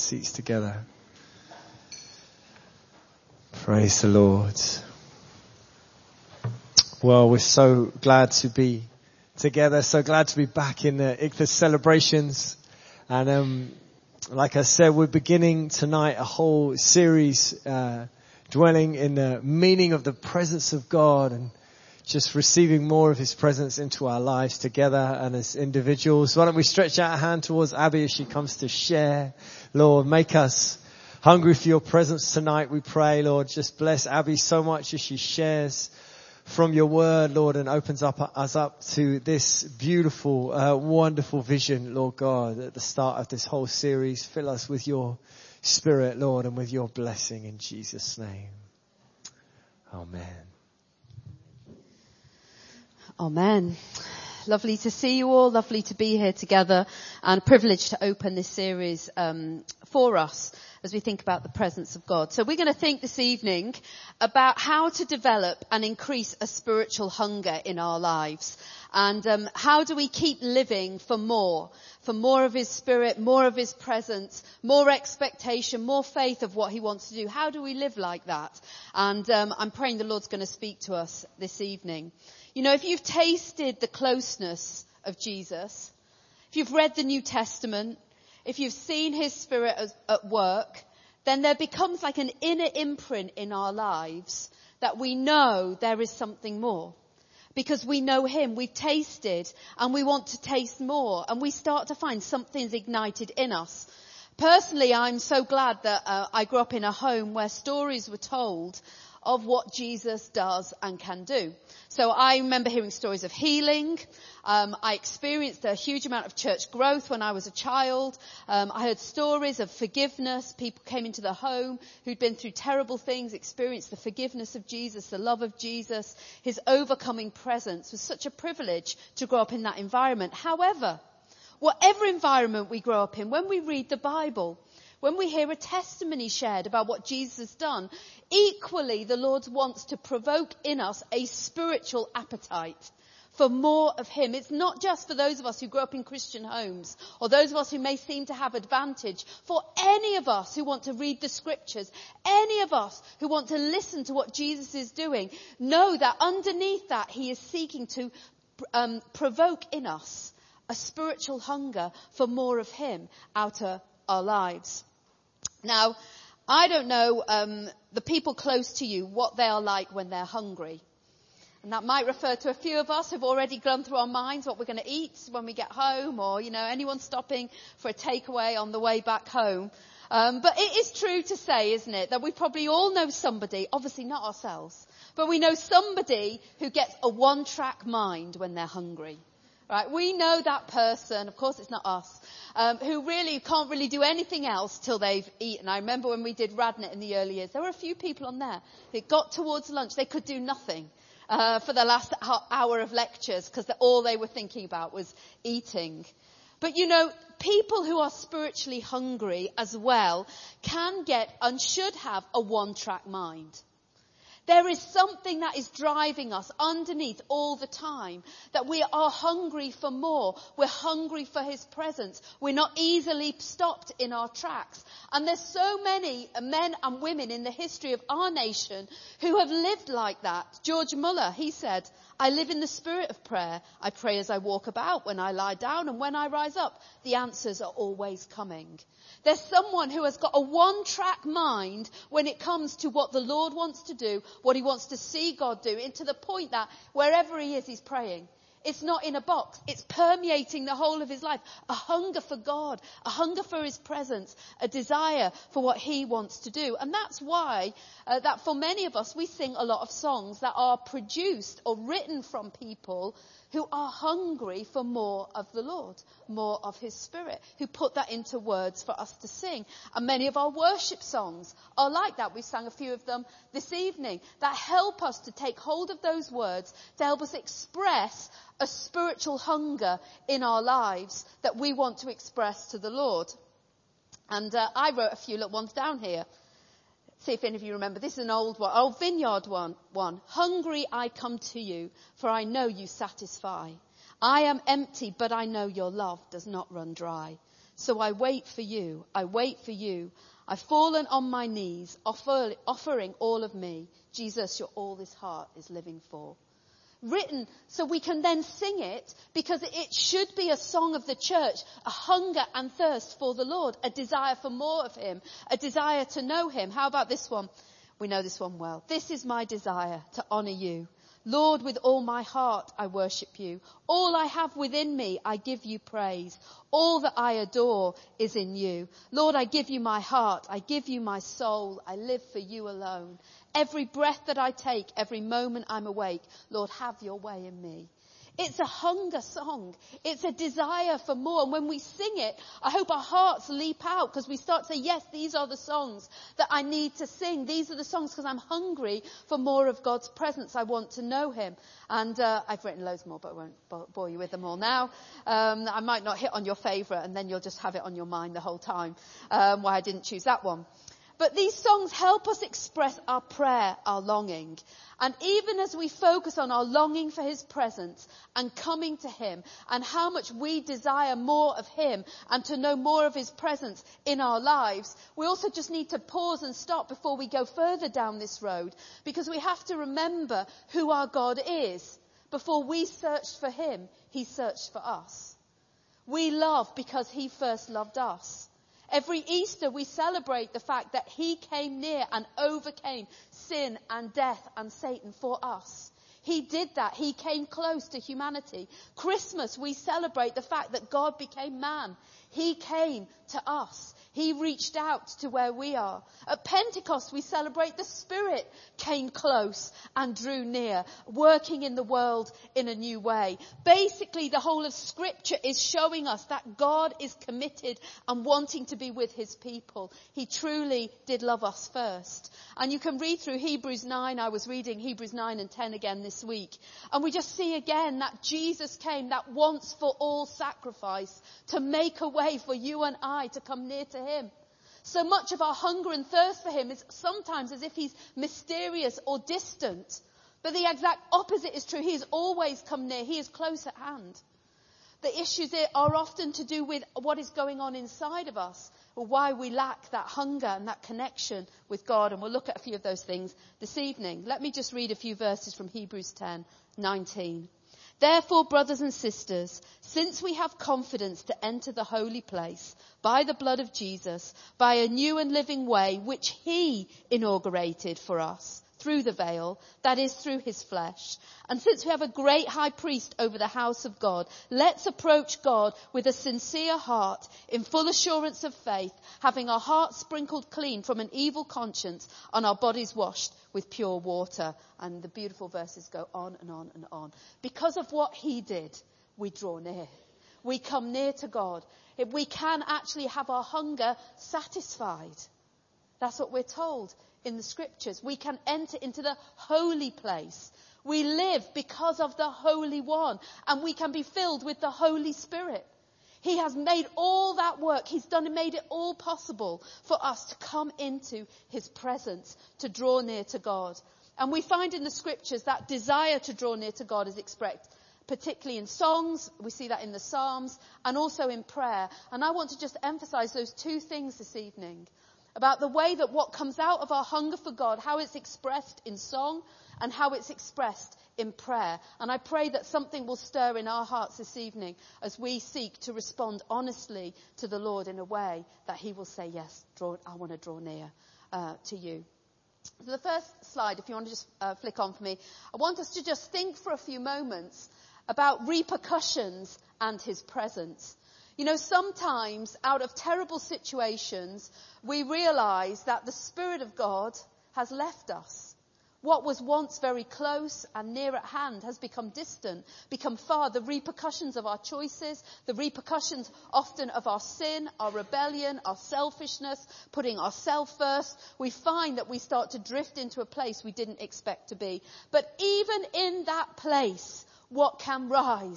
seats together. Praise the Lord. Well, we're so glad to be together, so glad to be back in the Ichthus celebrations. And like I said, we're beginning tonight a whole series dwelling in the meaning of the presence of God and just receiving more of His presence into our lives together and as individuals. Why don't we stretch out a hand towards Abby as she comes to share. Lord, make us hungry for your presence tonight, we pray, Lord. Just bless Abby so much as she shares from your word, Lord, and opens us up to this beautiful, wonderful vision, Lord God, at the start of this whole series. Fill us with your Spirit, Lord, and with your blessing in Jesus' name. Amen. Amen. Lovely to see you all. Lovely to be here together, and a privilege to open this series for us as we think about the presence of God. So we're going to think this evening about how to develop and increase a spiritual hunger in our lives. And how do we keep living for more of His Spirit, more of His presence, more expectation, more faith of what He wants to do? How do we live like that? And I'm praying the Lord's going to speak to us this evening. You know, if you've tasted the closeness of Jesus, if you've read the New Testament, if you've seen His Spirit at work, then there becomes like an inner imprint in our lives that we know there is something more. Because we know Him, we've tasted, and we want to taste more, and we start to find something's ignited in us. Personally, I'm so glad that I grew up in a home where stories were told of what Jesus does and can do. So I remember hearing stories of healing. I experienced a huge amount of church growth when I was a child. I heard stories of forgiveness. People came into the home who'd been through terrible things, experienced the forgiveness of Jesus, the love of Jesus. His overcoming presence was such a privilege to grow up in that environment. However, whatever environment we grow up in, when we read the Bible, when we hear a testimony shared about what Jesus has done, equally the Lord wants to provoke in us a spiritual appetite for more of Him. It's not just for those of us who grew up in Christian homes or those of us who may seem to have advantage. For any of us who want to read the scriptures, any of us who want to listen to what Jesus is doing, know that underneath that He is seeking to provoke in us a spiritual hunger for more of Him out of our lives. Now, I don't know the people close to you, what they are like when they're hungry. And that might refer to a few of us who've already gone through our minds what we're going to eat when we get home, or, you know, anyone stopping for a takeaway on the way back home. But it is true to say, isn't it, that we probably all know somebody, obviously not ourselves, but we know somebody who gets a one-track mind when they're hungry. Right, we know that person, of course it's not us, who really can't really do anything else till they've eaten. I remember when we did Radnet in the early years, there were a few people on there that got towards lunch, they could do nothing for the last hour of lectures because all they were thinking about was eating. But you know, people who are spiritually hungry as well can get and should have a one-track mind. There is something that is driving us underneath all the time, that we are hungry for more. We're hungry for His presence. We're not easily stopped in our tracks. And there's so many men and women in the history of our nation who have lived like that. George Muller, he said, I live in the spirit of prayer. I pray as I walk about, when I lie down, and when I rise up. The answers are always coming. There's someone who has got a one-track mind when it comes to what the Lord wants to do, what He wants to see God do, and to the point that wherever he is, he's praying. It's not in a box. It's permeating the whole of his life. A hunger for God, a hunger for His presence, a desire for what He wants to do. And that's why that for many of us, we sing a lot of songs that are produced or written from people who are hungry for more of the Lord, more of His Spirit, who put that into words for us to sing. And many of our worship songs are like that. We sang a few of them this evening that help us to take hold of those words, to help us express a spiritual hunger in our lives that we want to express to the Lord. And I wrote a few little ones down here. See if any of you remember. This is an old one. Oh, Vineyard one. Hungry I come to you, for I know you satisfy. I am empty, but I know your love does not run dry. So I wait for you. I wait for you. I've fallen on my knees, offering all of me. Jesus, you're all this heart is living for. Written so we can then sing it, because it should be a song of the church, a hunger and thirst for the Lord, a desire for more of him, a desire to know him. How about this one? We know this one well. This is my desire, to honour you. Lord, with all my heart I worship you. All I have within me I give you praise. All that I adore is in you. Lord, I give you my heart. I give you my soul. I live for you alone. Every breath that I take, every moment I'm awake, Lord, have your way in me. It's a hunger song. It's a desire for more. And when we sing it, I hope our hearts leap out, because we start to say, yes, these are the songs that I need to sing. These are the songs because I'm hungry for more of God's presence. I want to know him. And I've written loads more, but I won't bore you with them all now. I might not hit on your favourite, and then you'll just have it on your mind the whole time, why I didn't choose that one. But these songs help us express our prayer, our longing. And even as we focus on our longing for his presence and coming to him, and how much we desire more of him and to know more of his presence in our lives, we also just need to pause and stop before we go further down this road, because we have to remember who our God is. Before we searched for him, he searched for us. We love because he first loved us. Every Easter we celebrate the fact that he came near and overcame sin and death and Satan for us. He did that. He came close to humanity. Christmas we celebrate the fact that God became man. He came to us. He reached out to where we are. At Pentecost we celebrate the Spirit came close and drew near, working in the world in a new way. Basically, the whole of Scripture is showing us that God is committed and wanting to be with his people. He truly did love us first. And you can read through Hebrews 9. I was reading Hebrews 9 and 10 again this week. And we just see again that Jesus came, that once for all sacrifice, to make a way for you and I to come near to him. So much of our hunger and thirst for him is sometimes as if he's mysterious or distant. But the exact opposite is true. He has always come near. He is close at hand. The issues are often to do with what is going on inside of us, or why we lack that hunger and that connection with God. And we'll look at a few of those things this evening. Let me just read a few verses from Hebrews 10:19. Therefore, brothers and sisters, since we have confidence to enter the holy place by the blood of Jesus, by a new and living way which he inaugurated for us through the veil, that is, through his flesh. And since we have a great high priest over the house of God, let's approach God with a sincere heart, in full assurance of faith, having our hearts sprinkled clean from an evil conscience and our bodies washed with pure water. And the beautiful verses go on and on and on. Because of what he did, we draw near. We come near to God. We can actually have our hunger satisfied. That's what we're told in the scriptures. We can enter into the holy place. We live because of the Holy One, and we can be filled with the Holy Spirit. He has made all that work. He's made it all possible for us to come into his presence, to draw near to God. And we find in the scriptures that desire to draw near to God is expressed, particularly in songs. We see that in the Psalms and also in prayer. And I want to just emphasize those two things this evening, about the way that what comes out of our hunger for God, how it's expressed in song and how it's expressed in prayer. And I pray that something will stir in our hearts this evening as we seek to respond honestly to the Lord in a way that he will say, yes, I want to draw near to you. So the first slide, if you want to just flick on for me, I want us to just think for a few moments about repercussions and his presence. You know, sometimes out of terrible situations, we realize that the Spirit of God has left us. What was once very close and near at hand has become distant, become far. The repercussions of our choices, the repercussions often of our sin, our rebellion, our selfishness, putting ourselves first, we find that we start to drift into a place we didn't expect to be. But even in that place, what can rise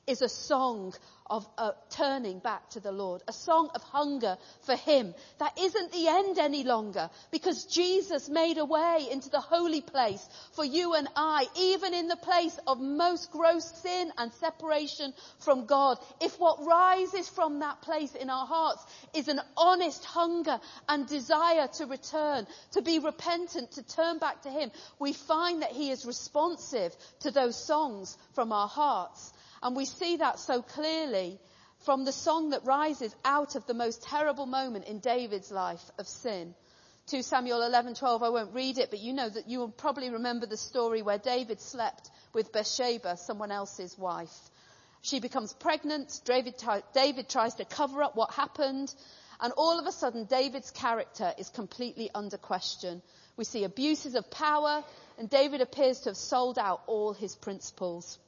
is a song of turning back to the Lord, a song of hunger for him. That isn't the end any longer, because Jesus made a way into the holy place for you and I, even in the place of most gross sin and separation from God. If what rises from that place in our hearts is an honest hunger and desire to return, to be repentant, to turn back to him, we find that he is responsive to those songs from our hearts. And we see that so clearly from the song that rises out of the most terrible moment in David's life of sin. 2 Samuel 11:12, I won't read it, but you know that you will probably remember the story where David slept with Bathsheba, someone else's wife. She becomes pregnant. David tries to cover up what happened. And all of a sudden, David's character is completely under question. We see abuses of power, and David appears to have sold out all his principles.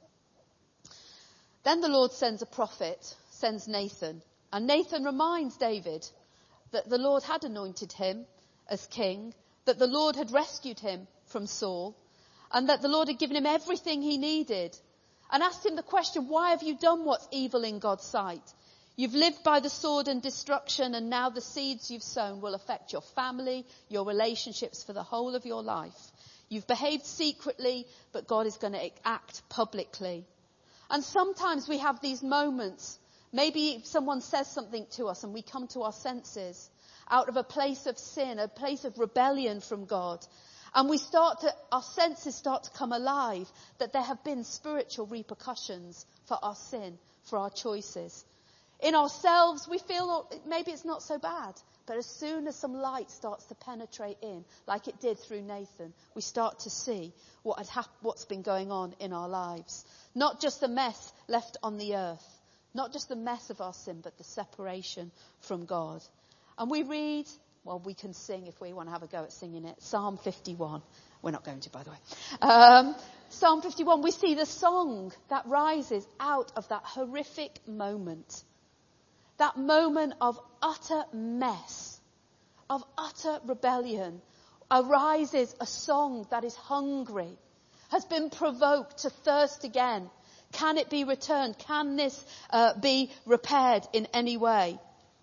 Then the Lord sends a prophet, sends Nathan. And Nathan reminds David that the Lord had anointed him as king, that the Lord had rescued him from Saul, and that the Lord had given him everything he needed. And asked him the question, why have you done what's evil in God's sight? You've lived by the sword and destruction, and now the seeds you've sown will affect your family, your relationships for the whole of your life. You've behaved secretly, but God is going to act publicly. And sometimes we have these moments, maybe someone says something to us and we come to our senses out of a place of sin, a place of rebellion from God. And our senses start to come alive, that there have been spiritual repercussions for our sin, for our choices. In ourselves, we feel maybe it's not so bad. But as soon as some light starts to penetrate in, like it did through Nathan, we start to see what's been going on in our lives. Not just the mess left on the earth, not just the mess of our sin, but the separation from God. And we read, well, we can sing if we want to have a go at singing it, Psalm 51. We're not going to, by the way. Psalm 51, we see the song that rises out of that horrific moment. That moment of utter mess, of utter rebellion, arises a song that is hungry, has been provoked to thirst again. Can it be returned? Can this be repaired in any way?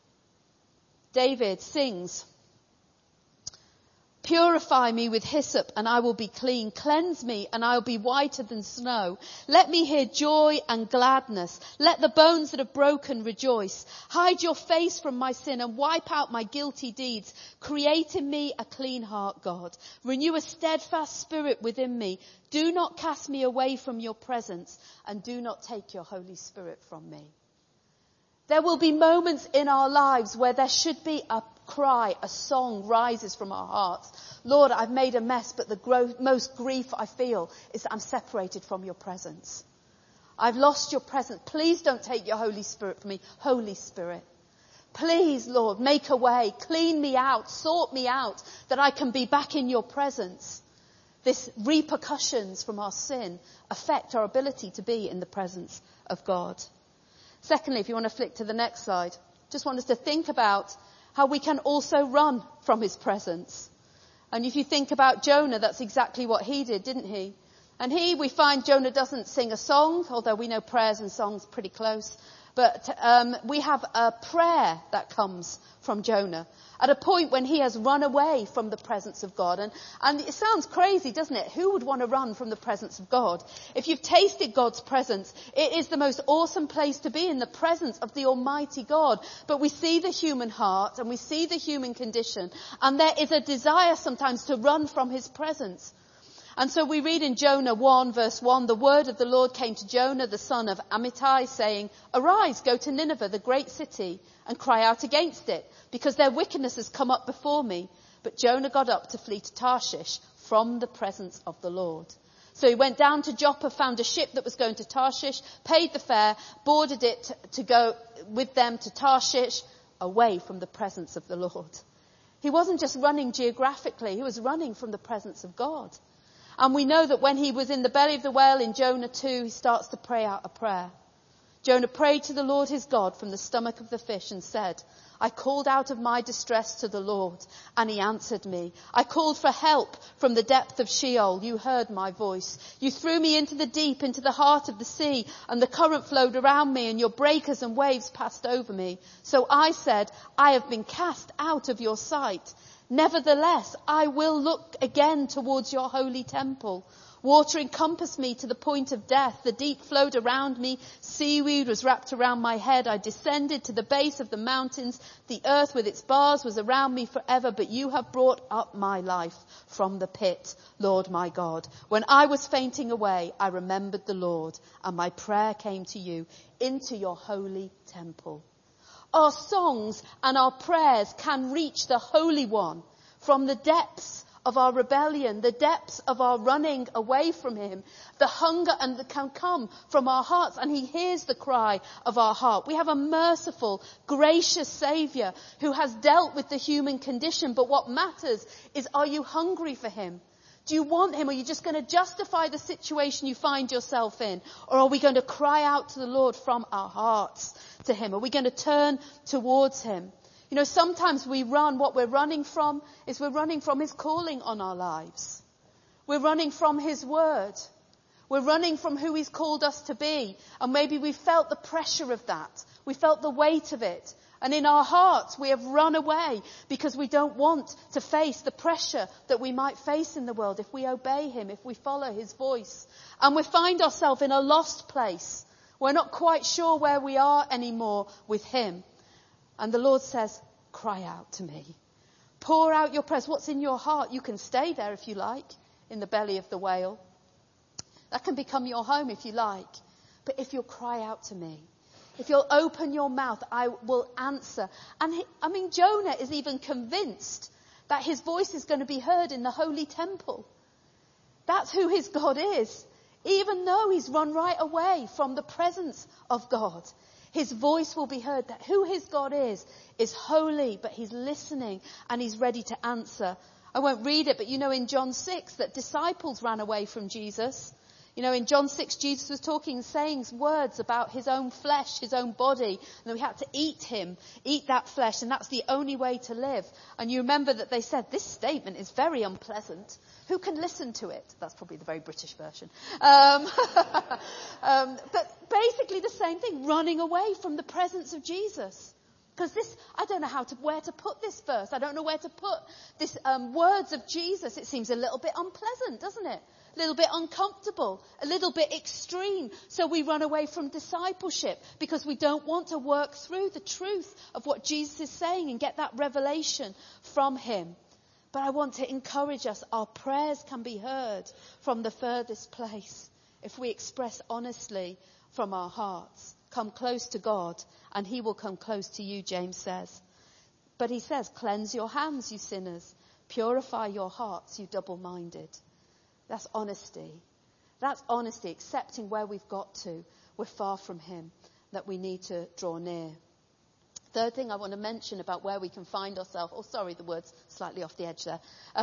David sings, "Purify me with hyssop and I will be clean. Cleanse me and I will be whiter than snow. Let me hear joy and gladness. Let the bones that are broken rejoice. Hide your face from my sin and wipe out my guilty deeds. Create in me a clean heart, God. Renew a steadfast spirit within me. Do not cast me away from your presence and do not take your Holy Spirit from me." There will be moments in our lives where there should be a cry, a song rises from our hearts. Lord, I've made a mess, but the most grief I feel is that I'm separated from your presence. I've lost your presence. Please don't take your Holy Spirit from me. Holy Spirit, please, Lord, make a way, clean me out, sort me out, that I can be back in your presence. This repercussions from our sin affect our ability to be in the presence of God. Secondly, if you want to flick to the next slide, just want us to think about how we can also run from his presence. And if you think about Jonah, that's exactly what he did, didn't he? And we find Jonah doesn't sing a song, although we know prayers and songs pretty close. But we have a prayer that comes from Jonah at a point when he has run away from the presence of God. And it sounds crazy, doesn't it? Who would want to run from the presence of God? If you've tasted God's presence, it is the most awesome place to be, in the presence of the Almighty God. But we see the human heart and we see the human condition, and there is a desire sometimes to run from his presence. And so we read in Jonah 1 verse 1, "The word of the Lord came to Jonah, the son of Amittai, saying, 'Arise, go to Nineveh, the great city, and cry out against it, because their wickedness has come up before me.' But Jonah got up to flee to Tarshish from the presence of the Lord." So he went down to Joppa, found a ship that was going to Tarshish, paid the fare, boarded it to go with them to Tarshish, away from the presence of the Lord. He wasn't just running geographically, he was running from the presence of God. And we know that when he was in the belly of the whale in Jonah 2, he starts to pray out a prayer. Jonah prayed to the Lord his God from the stomach of the fish and said, I called out of my distress to the Lord, and he answered me. I called for help from the depth of Sheol. You heard my voice. You threw me into the deep, into the heart of the sea, and the current flowed around me, and your breakers and waves passed over me. So I said, I have been cast out of your sight. Nevertheless, I will look again towards your holy temple. Water encompassed me to the point of death. The deep flowed around me. Seaweed was wrapped around my head. I descended to the base of the mountains. The earth with its bars was around me forever. But you have brought up my life from the pit, Lord my God. When I was fainting away, I remembered the Lord, and my prayer came to you into your holy temple. Our songs and our prayers can reach the Holy One from the depths of our rebellion, the depths of our running away from him, the hunger and that can come from our hearts, and he hears the cry of our heart. We have a merciful, gracious Saviour who has dealt with the human condition, but what matters is, are you hungry for him? Do you want him? Or are you just going to justify the situation you find yourself in? Or are we going to cry out to the Lord from our hearts to him? Are we going to turn towards him? You know, sometimes we run. What we're running from is we're running from his calling on our lives. We're running from his word. We're running from who he's called us to be. And maybe we felt the pressure of that. We felt the weight of it. And in our hearts, we have run away because we don't want to face the pressure that we might face in the world if we obey him, if we follow his voice. And we find ourselves in a lost place. We're not quite sure where we are anymore with him. And the Lord says, cry out to me. Pour out your prayers. What's in your heart? You can stay there if you like, in the belly of the whale. That can become your home if you like. But if you'll cry out to me, if you'll open your mouth, I will answer. And Jonah is even convinced that his voice is going to be heard in the holy temple. That's who his God is. Even though he's run right away from the presence of God, his voice will be heard. That who his God is holy, but he's listening and he's ready to answer. I won't read it, but you know in John 6 that disciples ran away from Jesus. You know, in John 6, Jesus was talking, saying words about his own flesh, his own body, and we had to eat that flesh, and that's the only way to live. And you remember that they said, this statement is very unpleasant. Who can listen to it? That's probably the very British version. But basically the same thing, running away from the presence of Jesus. Because I don't know where to put this verse. I don't know where to put this words of Jesus. It seems a little bit unpleasant, doesn't it? A little bit uncomfortable, a little bit extreme. So we run away from discipleship because we don't want to work through the truth of what Jesus is saying and get that revelation from him. But I want to encourage us. Our prayers can be heard from the furthest place if we express honestly from our hearts. Come close to God and he will come close to you, James says. But he says, cleanse your hands, you sinners. Purify your hearts, you double-minded. That's honesty. That's honesty, accepting where we've got to. We're far from him, that we need to draw near. Third thing I want to mention about where we can find ourselves, the word's slightly off the edge there,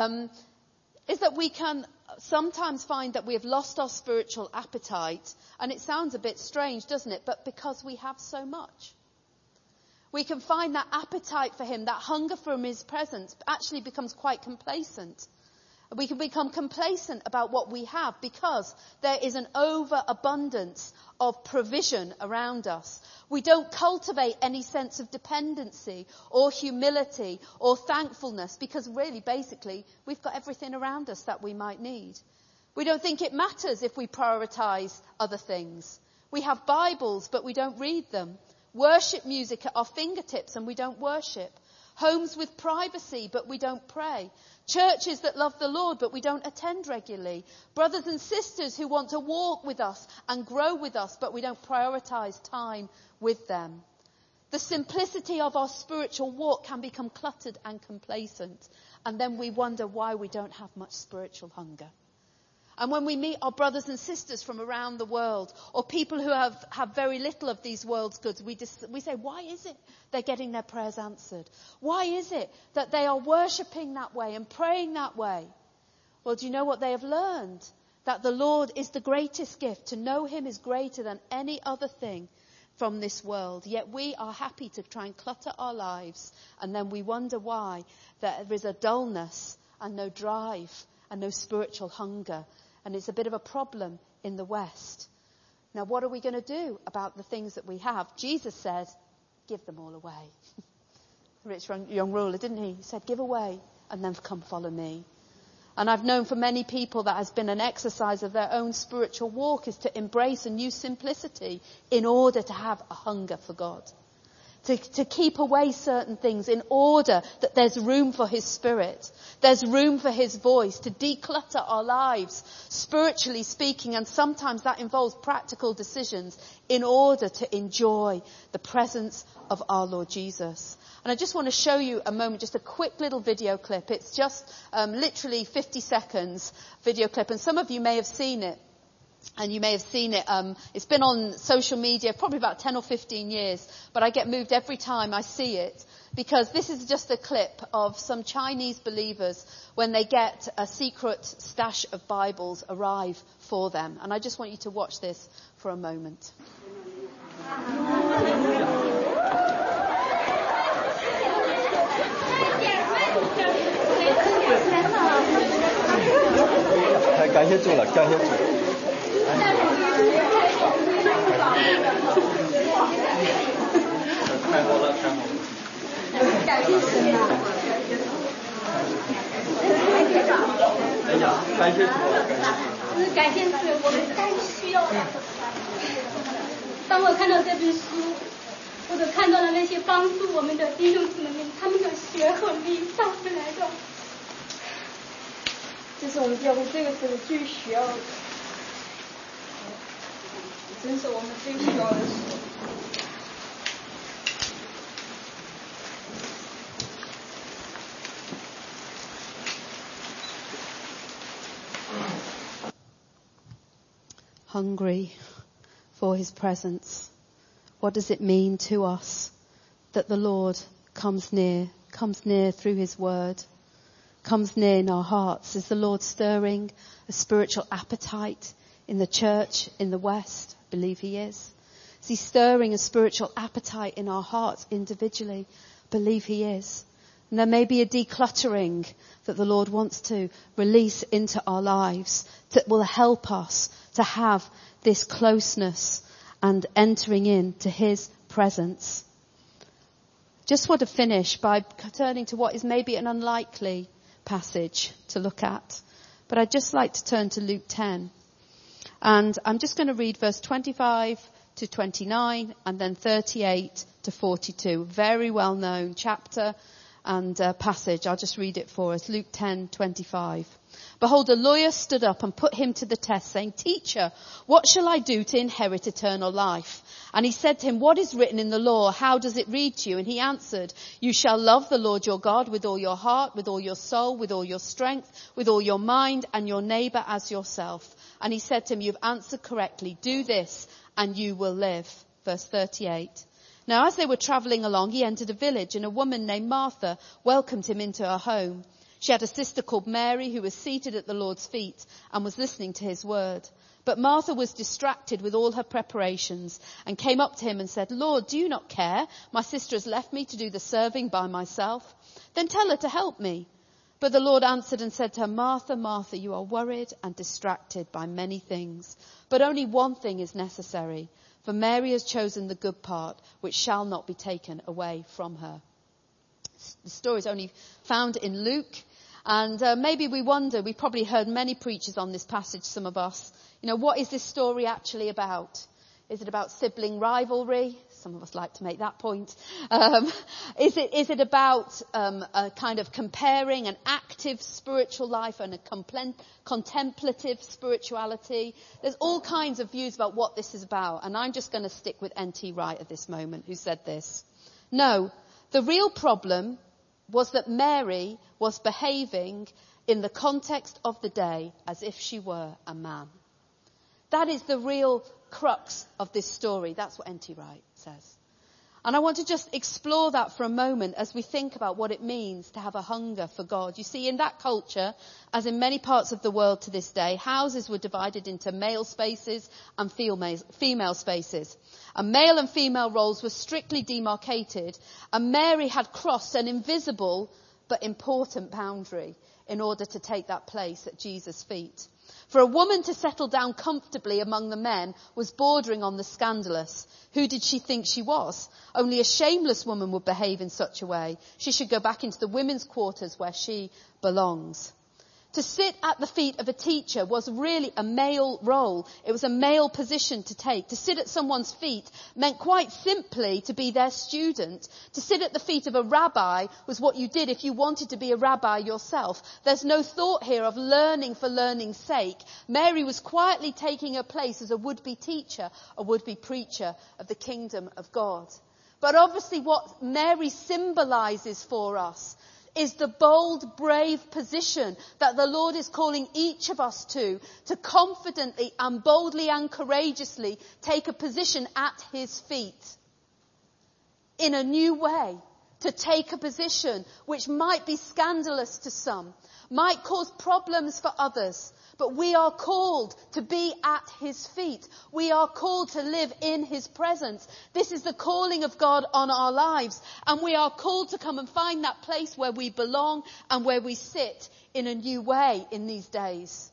is that we can sometimes find that we have lost our spiritual appetite. And it sounds a bit strange, doesn't it? But because we have so much. We can find that appetite for him, that hunger for his presence actually becomes quite complacent. We can become complacent about what we have because there is an overabundance of provision around us. We don't cultivate any sense of dependency or humility or thankfulness because really, basically, we've got everything around us that we might need. We don't think it matters if we prioritize other things. We have Bibles, but we don't read them. Worship music at our fingertips and we don't worship. Homes with privacy, but we don't pray. Churches that love the Lord, but we don't attend regularly. Brothers and sisters who want to walk with us and grow with us, but we don't prioritize time with them. The simplicity of our spiritual walk can become cluttered and complacent. And then we wonder why we don't have much spiritual hunger. And when we meet our brothers and sisters from around the world, or people who have very little of these world's goods, we say, why is it they're getting their prayers answered? Why is it that they are worshipping that way and praying that way? Well, do you know what they have learned? That the Lord is the greatest gift. To know him is greater than any other thing. from this world. Yet we are happy to try and clutter our lives, and then we wonder why there is a dullness and no drive and no spiritual hunger. And it's a bit of a problem in the West. Now, what are we going to do about the things that we have? Jesus said, give them all away. Rich young ruler, didn't he? He said, give away and then come follow me. And I've known for many people that has been an exercise of their own spiritual walk is to embrace a new simplicity in order to have a hunger for God. To keep away certain things in order that there's room for his Spirit. There's room for his voice to declutter our lives, spiritually speaking, and sometimes that involves practical decisions in order to enjoy the presence of our Lord Jesus. And I just want to show you a moment, just a quick little video clip. It's just literally 50 seconds video clip, and some of you may have seen it. And you may have seen it. It's been on social media probably about 10 or 15 years. But I get moved every time I see it. Because this is just a clip of some Chinese believers when they get a secret stash of Bibles arrive for them. And I just want you to watch this for a moment. 感谢主了，感谢主。太好了，太好了。感谢神啊！哎呀，感谢主啊！ 感谢主，我们太需要了。当我看到这本书，或者看到了那些帮助我们的弟兄姊妹们，他们的血和力带回来的。 这是我们教会这个时候最需要的，真是我们最需要的事。 Hungry for his presence. What does it mean to us that the Lord comes near through his word? Comes near in our hearts. Is the Lord stirring a spiritual appetite in the church in the West? I believe he is. Is he stirring a spiritual appetite in our hearts individually? I believe he is. And there may be a decluttering that the Lord wants to release into our lives that will help us to have this closeness and entering into his presence. Just want to finish by turning to what is maybe an unlikely passage to look at. But I'd just like to turn to Luke 10. And I'm just going to read verse 25 to 29 and then 38 to 42. Very well known chapter and passage. I'll just read it for us. Luke 10:25. Behold, a lawyer stood up and put him to the test, saying, Teacher, what shall I do to inherit eternal life? And he said to him, what is written in the law? How does it read to you? And he answered, you shall love the Lord your God with all your heart, with all your soul, with all your strength, with all your mind, and your neighbour as yourself. And he said to him, you've answered correctly. Do this and you will live. Verse 38. Now as they were travelling along, he entered a village, and a woman named Martha welcomed him into her home. She had a sister called Mary who was seated at the Lord's feet and was listening to his word. But Martha was distracted with all her preparations and came up to him and said, Lord, do you not care? My sister has left me to do the serving by myself. Then tell her to help me. But the Lord answered and said to her, Martha, Martha, you are worried and distracted by many things. But only one thing is necessary. For Mary has chosen the good part, which shall not be taken away from her. The story is only found in Luke. And maybe we wonder, we've probably heard many preachers on this passage, some of us. You know, what is this story actually about? Is it about sibling rivalry? Some of us like to make that point. Is it about a kind of comparing an active spiritual life and a contemplative spirituality? There's all kinds of views about what this is about. And I'm just going to stick with N.T. Wright at this moment, who said this. No, the real problem was that Mary was behaving in the context of the day as if she were a man. That is the real crux of this story. That's what N.T. Wright says. And I want to just explore that for a moment as we think about what it means to have a hunger for God. You see, in that culture, as in many parts of the world to this day, houses were divided into male spaces and female spaces. And male and female roles were strictly demarcated, and Mary had crossed an invisible but important boundary in order to take that place at Jesus' feet. For a woman to settle down comfortably among the men was bordering on the scandalous. Who did she think she was? Only a shameless woman would behave in such a way. She should go back into the women's quarters where she belongs. To sit at the feet of a teacher was really a male role. It was a male position to take. To sit at someone's feet meant quite simply to be their student. To sit at the feet of a rabbi was what you did if you wanted to be a rabbi yourself. There's no thought here of learning for learning's sake. Mary was quietly taking her place as a would-be teacher, a would-be preacher of the kingdom of God. But obviously what Mary symbolizes for us is the bold, brave position that the Lord is calling each of us to confidently and boldly and courageously take a position at his feet in a new way, to take a position which might be scandalous to some, might cause problems for others, but we are called to be at his feet. We are called to live in his presence. This is the calling of God on our lives. And we are called to come and find that place where we belong and where we sit in a new way in these days.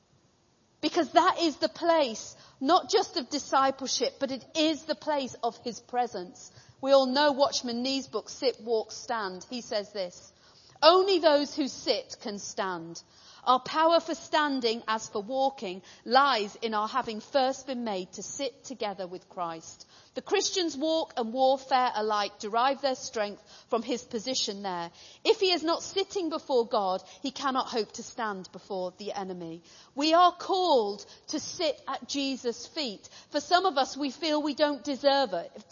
Because that is the place, not just of discipleship, but it is the place of his presence. We all know Watchman Nee's book, Sit, Walk, Stand. He says this: only those who sit can stand. Our power for standing, as for walking, lies in our having first been made to sit together with Christ. The Christian's walk and warfare alike derive their strength from his position there. If he is not sitting before God, he cannot hope to stand before the enemy. We are called to sit at Jesus' feet. For some of us, we feel we don't deserve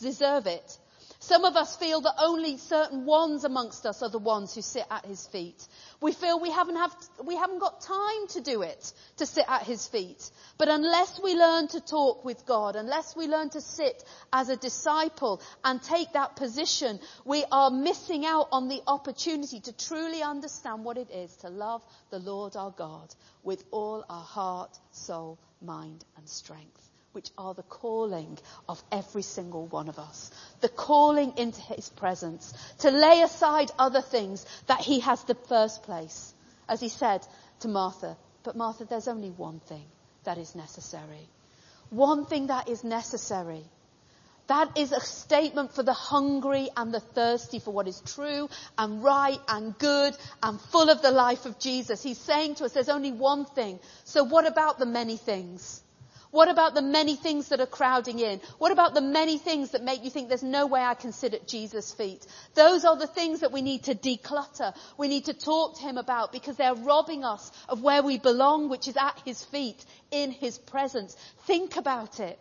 it. Some of us feel that only certain ones amongst us are the ones who sit at his feet. We feel we haven't got time to do it, to sit at his feet. But unless we learn to talk with God, unless we learn to sit as a disciple and take that position, we are missing out on the opportunity to truly understand what it is to love the Lord our God with all our heart, soul, mind and strength, which are the calling of every single one of us. The calling into his presence, to lay aside other things that he has the first place. As he said to Martha, but Martha, there's only one thing that is necessary. One thing that is necessary. That is a statement for the hungry and the thirsty for what is true and right and good and full of the life of Jesus. He's saying to us, there's only one thing. So what about the many things? What about the many things that are crowding in? What about the many things that make you think there's no way I can sit at Jesus' feet? Those are the things that we need to declutter. We need to talk to him about because they're robbing us of where we belong, which is at his feet, in his presence. Think about it.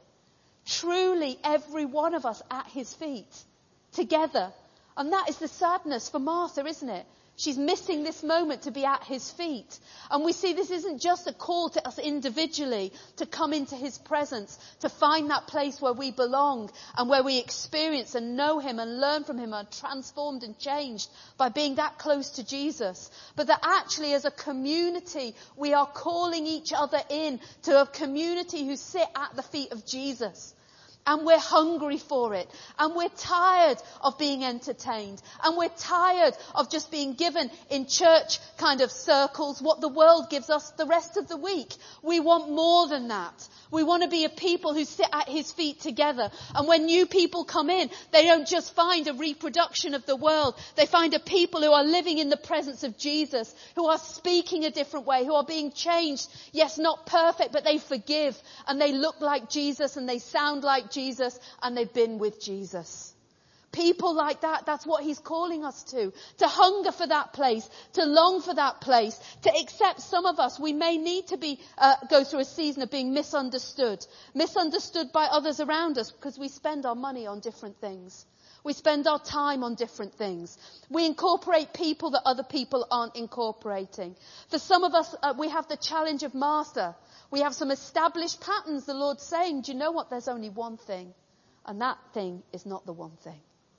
Truly, every one of us at his feet, together. And that is the sadness for Martha, isn't it? She's missing this moment to be at his feet. And we see this isn't just a call to us individually to come into his presence, to find that place where we belong and where we experience and know him and learn from him and are transformed and changed by being that close to Jesus. But that actually as a community, we are calling each other in to a community who sit at the feet of Jesus. And we're hungry for it. And we're tired of being entertained. And we're tired of just being given in church kind of circles what the world gives us the rest of the week. We want more than that. We want to be a people who sit at his feet together. And when new people come in, they don't just find a reproduction of the world. They find a people who are living in the presence of Jesus, who are speaking a different way, who are being changed. Yes, not perfect, but they forgive. And they look like Jesus and they sound like Jesus and they've been with Jesus. People like that, that's what he's calling us to hunger for that place, to long for that place, to accept some of us. We may need to go through a season of being misunderstood by others around us because we spend our money on different things. We spend our time on different things. We incorporate people that other people aren't incorporating. For some of us, we have the challenge of Martha. We have some established patterns. The Lord's saying, do you know what? There's only one thing. And that thing is not the one thing.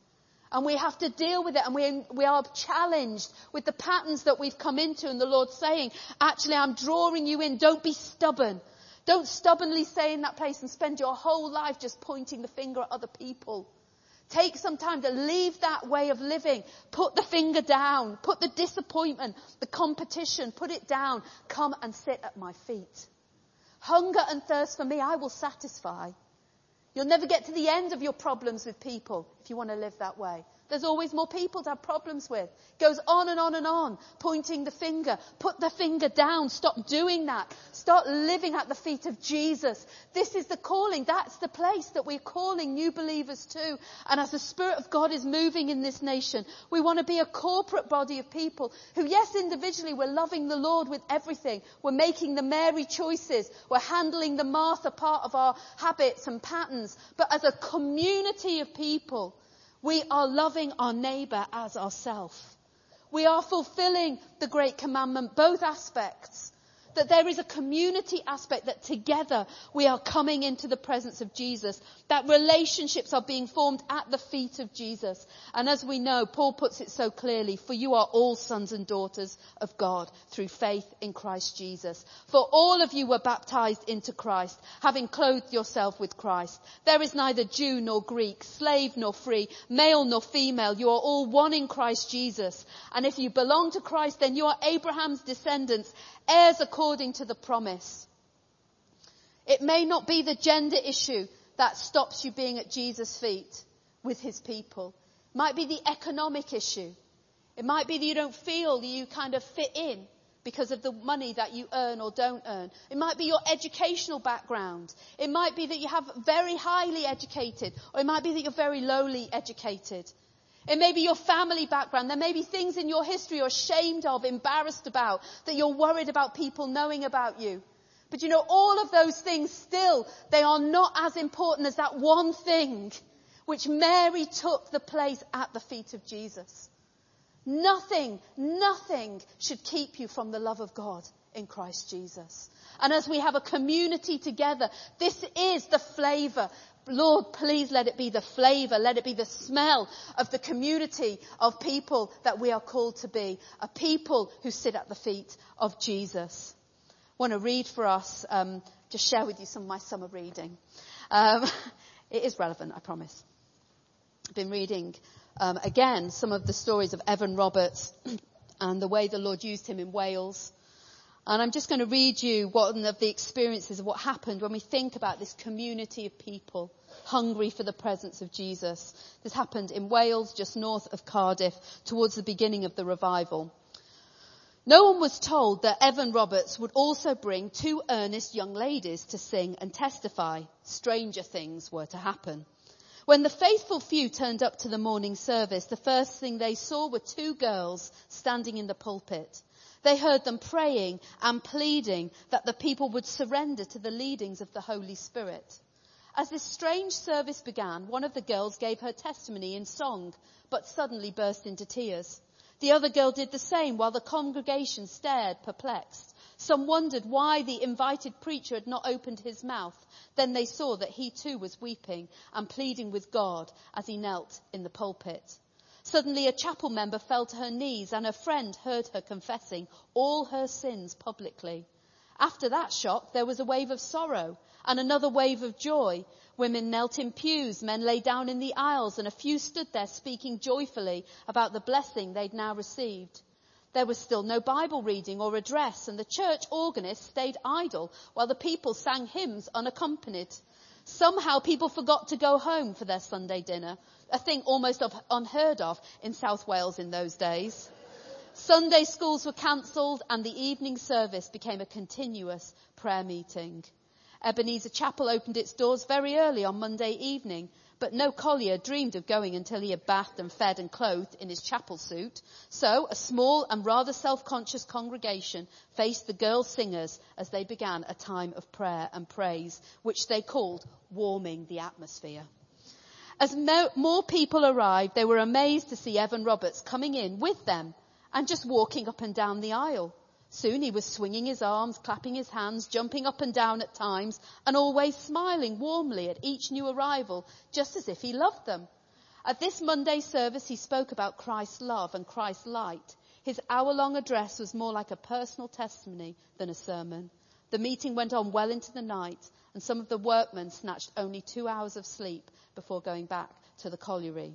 And we have to deal with it, and we are challenged with the patterns that we've come into, and the Lord's saying, actually, I'm drawing you in. Don't be stubborn. Don't stubbornly stay in that place and spend your whole life just pointing the finger at other people. Take some time to leave that way of living. Put the finger down. Put the disappointment, the competition, put it down. Come and sit at my feet. Hunger and thirst for me, I will satisfy. You'll never get to the end of your problems with people if you want to live that way. There's always more people to have problems with. It goes on and on and on, pointing the finger. Put the finger down. Stop doing that. Start living at the feet of Jesus. This is the calling. That's the place that we're calling new believers to. And as the Spirit of God is moving in this nation, we want to be a corporate body of people who, yes, individually, we're loving the Lord with everything. We're making the Mary choices. We're handling the Martha part of our habits and patterns. But as a community of people, we are loving our neighbour as ourselves. We are fulfilling the great commandment, both aspects. That there is a community aspect, that together we are coming into the presence of Jesus. That relationships are being formed at the feet of Jesus. And as we know, Paul puts it so clearly, for you are all sons and daughters of God through faith in Christ Jesus. For all of you were baptized into Christ, having clothed yourself with Christ. There is neither Jew nor Greek, slave nor free, male nor female. You are all one in Christ Jesus. And if you belong to Christ, then you are Abraham's descendants, heirs according to the promise. It may not be the gender issue that stops you being at Jesus' feet with his people. It might be the economic issue. It might be that you don't feel you kind of fit in because of the money that you earn or don't earn. It might be your educational background. It might be that you have very highly educated, or it might be that you're very lowly educated. It may be your family background. There may be things in your history you're ashamed of, embarrassed about, that you're worried about people knowing about you. But you know, all of those things still, they are not as important as that one thing which Mary took the place at the feet of Jesus. Nothing should keep you from the love of God in Christ Jesus. And as we have a community together, this is the flavour. Lord, please let it be the flavour, let it be the smell of the community of people that we are called to be. A people who sit at the feet of Jesus. I want to read for us, just share with you some of my summer reading. It is relevant, I promise. I've been reading, again, some of the stories of Evan Roberts and the way the Lord used him in Wales. And I'm just going to read you one of the experiences of what happened when we think about this community of people hungry for the presence of Jesus. This happened in Wales, just north of Cardiff, towards the beginning of the revival. No one was told that Evan Roberts would also bring two earnest young ladies to sing and testify. Stranger things were to happen. When the faithful few turned up to the morning service, the first thing they saw were two girls standing in the pulpit. They heard them praying and pleading that the people would surrender to the leadings of the Holy Spirit. As this strange service began, one of the girls gave her testimony in song, but suddenly burst into tears. The other girl did the same while the congregation stared perplexed. Some wondered why the invited preacher had not opened his mouth. Then they saw that he too was weeping and pleading with God as he knelt in the pulpit. Suddenly a chapel member fell to her knees and her friend heard her confessing all her sins publicly. After that shock, there was a wave of sorrow and another wave of joy. Women knelt in pews, men lay down in the aisles, and a few stood there speaking joyfully about the blessing they'd now received. There was still no Bible reading or address, and the church organist stayed idle while the people sang hymns unaccompanied. Somehow people forgot to go home for their Sunday dinner, a thing almost unheard of in South Wales in those days. Sunday schools were cancelled and the evening service became a continuous prayer meeting. Ebenezer Chapel opened its doors very early on Monday evening, but no collier dreamed of going until he had bathed and fed and clothed in his chapel suit. So a small and rather self-conscious congregation faced the girl singers as they began a time of prayer and praise, which they called warming the atmosphere. As more people arrived, they were amazed to see Evan Roberts coming in with them and just walking up and down the aisle. Soon he was swinging his arms, clapping his hands, jumping up and down at times, and always smiling warmly at each new arrival, just as if he loved them. At this Monday service, he spoke about Christ's love and Christ's light. His hour-long address was more like a personal testimony than a sermon. The meeting went on well into the night, and some of the workmen snatched only 2 hours of sleep before going back to the colliery.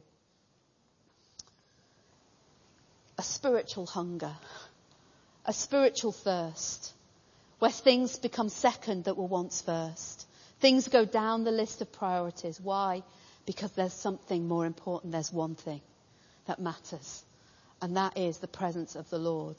A spiritual hunger, a spiritual thirst, where things become second that were once first. Things go down the list of priorities. Why? Because there's something more important. There's one thing that matters, and that is the presence of the Lord.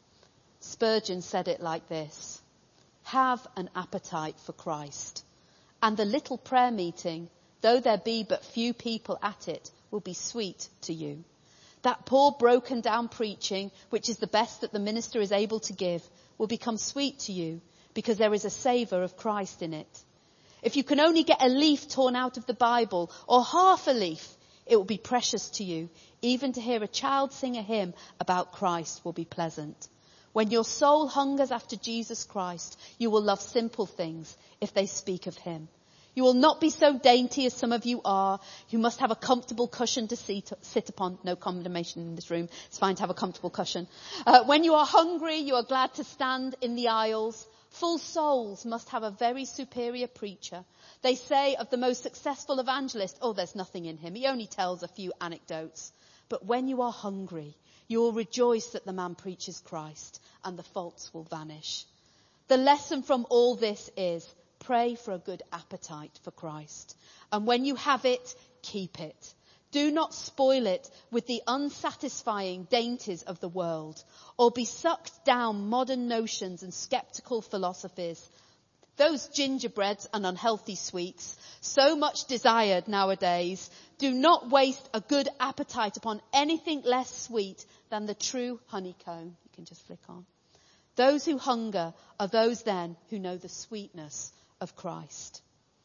Spurgeon said it like this: have an appetite for Christ, and the little prayer meeting, though there be but few people at it, will be sweet to you. That poor broken down preaching, which is the best that the minister is able to give, will become sweet to you because there is a savour of Christ in it. If you can only get a leaf torn out of the Bible, or half a leaf, it will be precious to you. Even to hear a child sing a hymn about Christ will be pleasant. When your soul hungers after Jesus Christ, you will love simple things if they speak of him. You will not be so dainty as some of you are. You must have a comfortable cushion to sit upon. No condemnation in this room. It's fine to have a comfortable cushion. When you are hungry, you are glad to stand in the aisles. Full souls must have a very superior preacher. They say of the most successful evangelist, oh, there's nothing in him. He only tells a few anecdotes. But when you are hungry, you will rejoice that the man preaches Christ, and the faults will vanish. The lesson from all this is: pray for a good appetite for Christ. And when you have it, keep it. Do not spoil it with the unsatisfying dainties of the world, or be sucked down modern notions and sceptical philosophies. Those gingerbreads and unhealthy sweets, so much desired nowadays, do not waste a good appetite upon anything less sweet than the true honeycomb. You can just flick on. Those who hunger are those then who know the sweetness of Christ.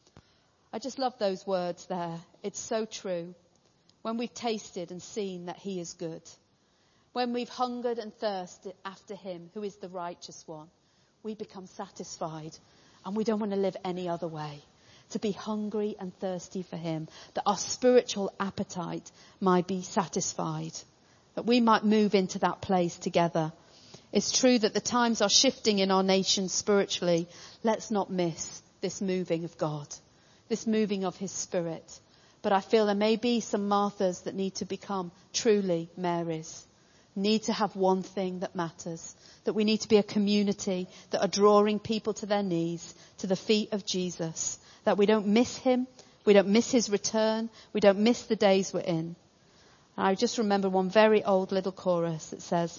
I just love those words there. It's so true. When we've tasted and seen that he is good, when we've hungered and thirsted after him who is the righteous one, we become satisfied, and we don't want to live any other way. To be hungry and thirsty for him, that our spiritual appetite might be satisfied, that we might move into that place together. It's true that the times are shifting in our nation spiritually. Let's not miss this moving of God, this moving of his Spirit. But I feel there may be some Marthas that need to become truly Marys, need to have one thing that matters, that we need to be a community that are drawing people to their knees, to the feet of Jesus, that we don't miss him, we don't miss his return, we don't miss the days we're in. And I just remember one very old little chorus that says,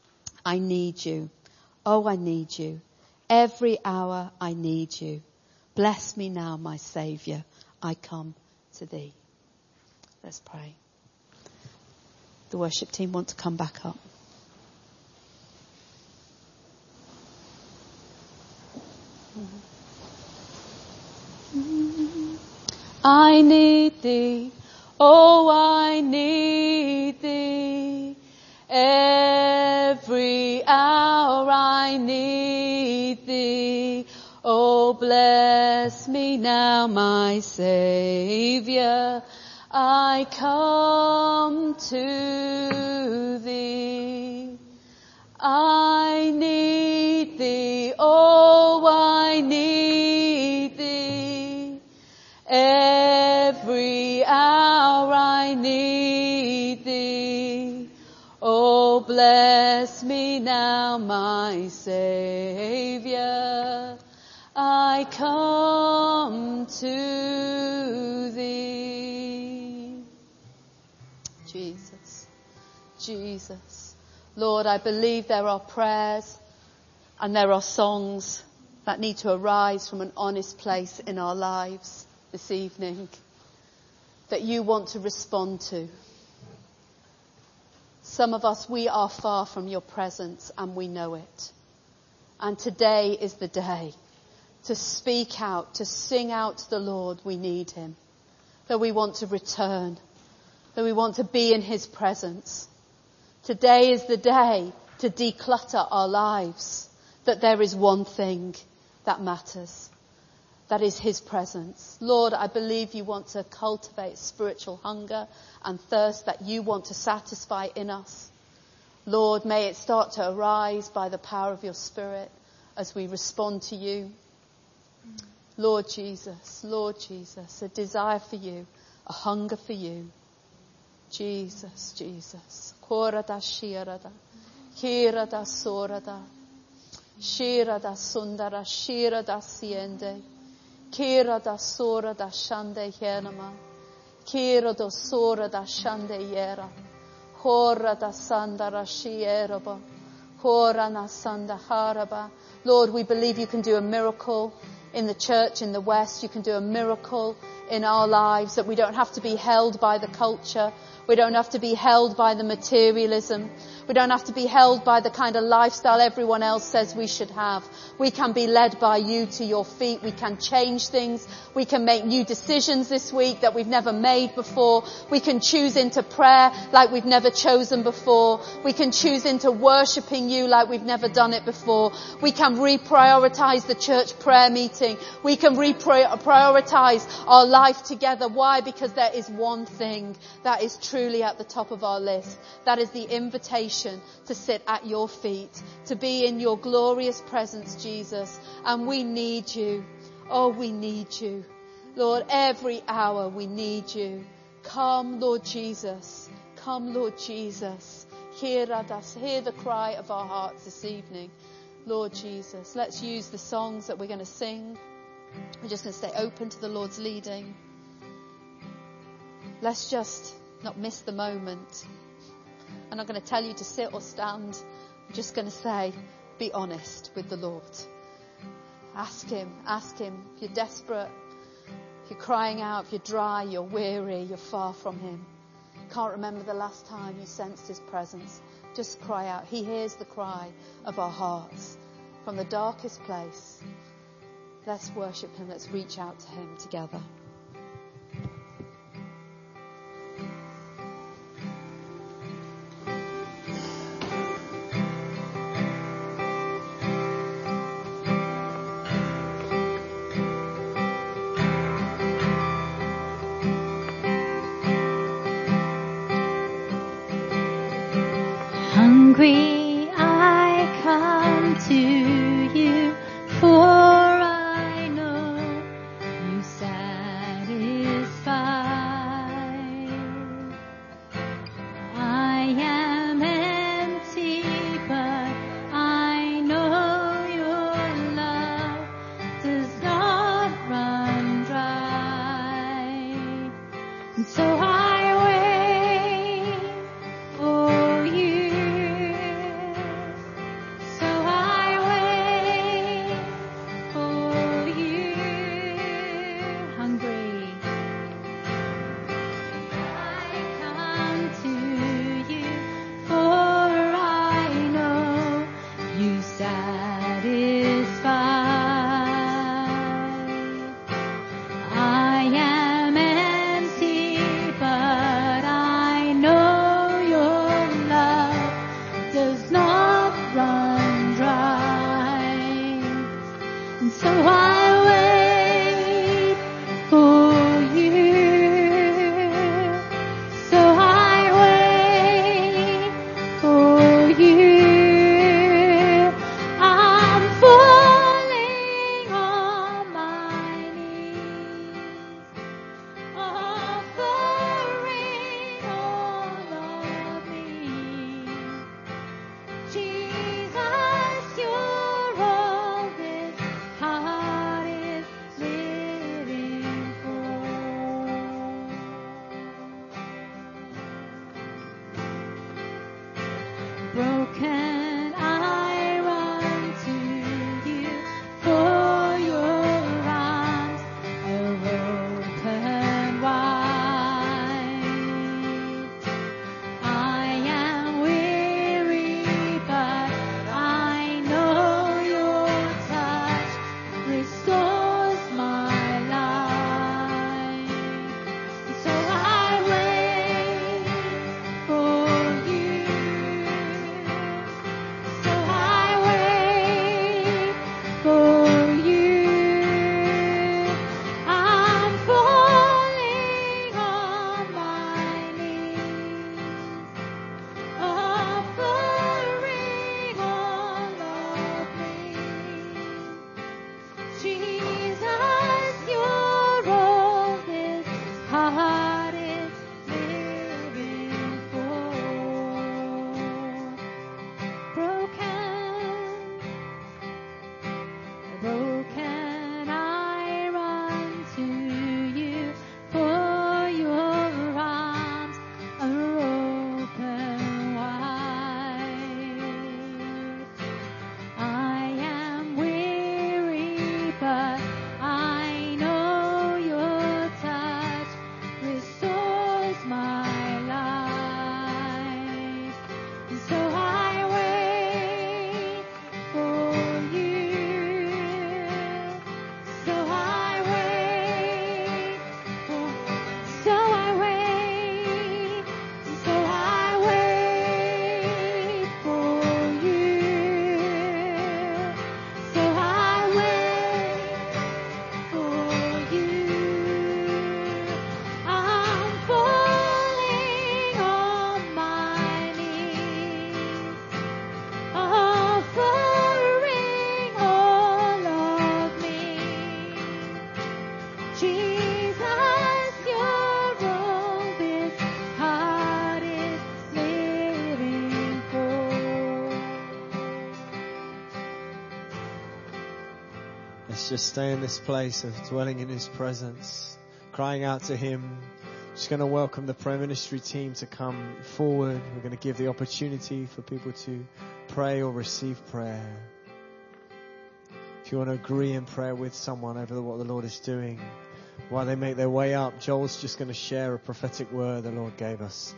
I need you, oh I need you, every hour I need you. Bless me now, my Saviour, I come to thee. Let's pray. The worship team want to come back up. I need thee, oh I need thee, every hour I need thee. Oh, bless me now, my Saviour, I come to thee. I need thee, oh, I need thee. Every hour I need thee. Oh, bless me now, my Saviour, I come to thee. Jesus, Jesus. Lord, I believe there are prayers and there are songs that need to arise from an honest place in our lives this evening that you want to respond to. Some of us, we are far from your presence and we know it. And today is the day to speak out, to sing out to the Lord we need him, that we want to return, that we want to be in his presence. Today is the day to declutter our lives, that there is one thing that matters. that is his presence. Lord, I believe you want to cultivate spiritual hunger and thirst that you want to satisfy in us. Lord, may it start to arise by the power of your Spirit as we respond to you. Lord Jesus, a desire for you, a hunger for you. Jesus, Jesus. Korada shirada, kirada sorada, shirada sundara, shirada siende, kirada sorada shande yenama, kirada sorada shande yera, horada sandara shieraba, horana sanda haraba. Lord, we believe you can do a miracle in the church in the West. You can do a miracle in our lives, that we don't have to be held by the culture. We don't have to be held by the materialism. We don't have to be held by the kind of lifestyle everyone else says we should have. We can be led by you to your feet. We can change things. We can make new decisions this week that we've never made before. We can choose into prayer like we've never chosen before. We can choose into worshipping you like we've never done it before. We can reprioritize the church prayer meeting. We can reprioritize our life together. Why? Because there is one thing that is truly at the top of our list. That is the invitation to sit at your feet, to be in your glorious presence, Jesus. And we need you. Oh, we need you. Lord, every hour we need you. Come, Lord Jesus. Come, Lord Jesus. Hear us. Hear the cry of our hearts this evening. Lord Jesus, let's use the songs that we're going to sing. We're just going to stay open to the Lord's leading. Let's just not miss the moment. I'm not going to tell you to sit or stand. I'm just going to say, be honest with the Lord. Ask him. If you're desperate, if you're crying out, if you're dry, you're weary, you're far from him. Can't remember the last time you sensed his presence. Just cry out. He hears the cry of our hearts from the darkest place. Let's worship him. Let's reach out to him together. Hungry I come to you, for I know you satisfy Let's just stay in this place of dwelling in His presence, crying out to Him. Just going to welcome the prayer ministry team to come forward. We're going to give the opportunity for people to pray or receive prayer. If you want to agree in prayer with someone over what the Lord is doing, while they make their way up, Joel's just going to share a prophetic word the Lord gave us.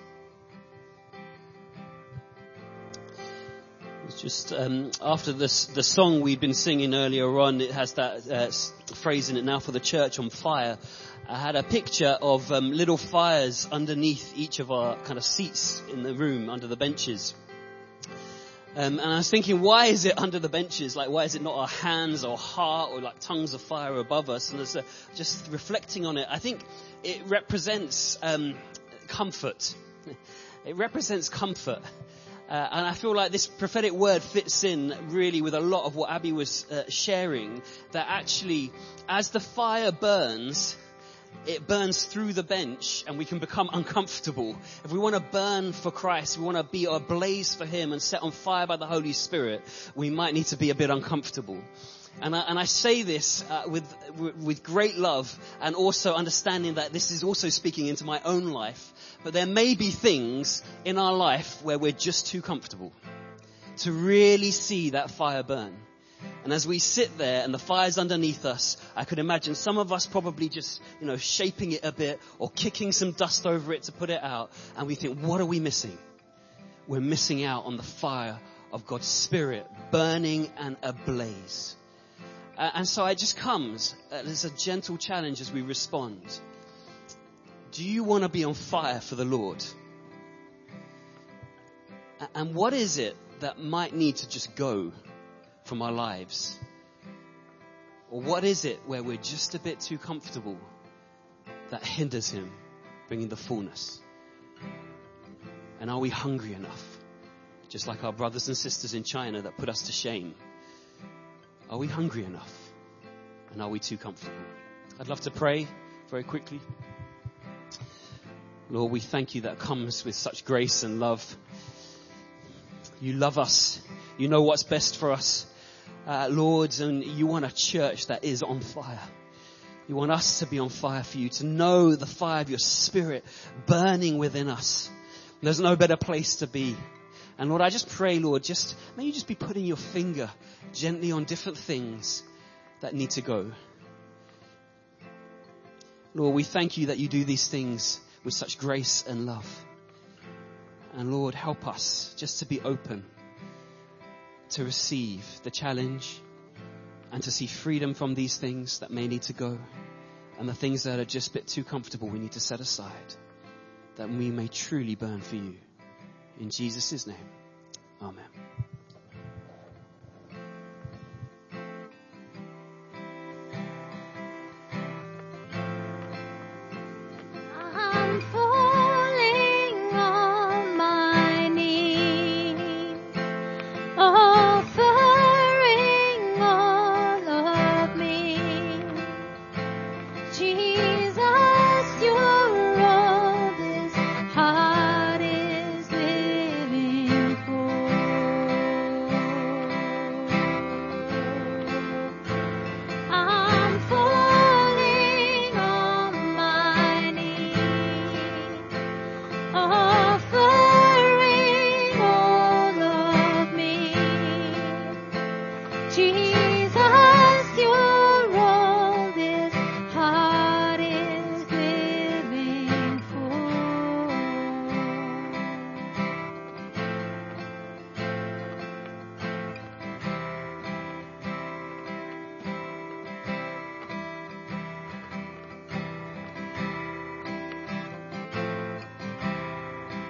It's just after the song we'd been singing earlier on, it has that phrase in it, now for the church on fire. I had a picture of little fires underneath each of our kind of seats in the room, under the benches. And I was thinking, why is it under the benches? Like, why is it not our hands or heart or like tongues of fire above us? And just reflecting on it, I think it represents comfort. It represents comfort. And I feel like this prophetic word fits in really with a lot of what Abby was sharing, that actually as the fire burns, it burns through the bench and we can become uncomfortable. If we want to burn for Christ, we want to be ablaze for Him and set on fire by the Holy Spirit, we might need to be a bit uncomfortable. And I say this with great love, and also understanding that this is also speaking into my own life. But there may be things in our life where we're just too comfortable to really see that fire burn. And as we sit there and the fire's underneath us, I could imagine some of us probably just, shaping it a bit or kicking some dust over it to put it out. And we think, what are we missing? We're missing out on the fire of God's Spirit burning and ablaze. And so it just comes as a gentle challenge as we respond. Do you want to be on fire for the Lord? And what is it that might need to just go from our lives? Or what is it where we're just a bit too comfortable that hinders Him bringing the fullness? And are we hungry enough? Just like our brothers and sisters in China that put us to shame. Are we hungry enough? And are we too comfortable? I'd love to pray very quickly. Lord, we thank You that comes with such grace and love. You love us. You know what's best for us. Lord, and You want a church that is on fire. You want us to be on fire for You, to know the fire of Your Spirit burning within us. There's no better place to be. And Lord, I just pray, Lord, may You just be putting Your finger gently on different things that need to go. Lord, we thank You that You do these things with such grace and love. And Lord, help us just to be open to receive the challenge and to see freedom from these things that may need to go, and the things that are just a bit too comfortable we need to set aside, that we may truly burn for You. In Jesus' name, amen. I'm falling on my knees, offering all of me. Jesus, You're all this heart is living for. I'm falling on my knees, offering all of me. Jesus.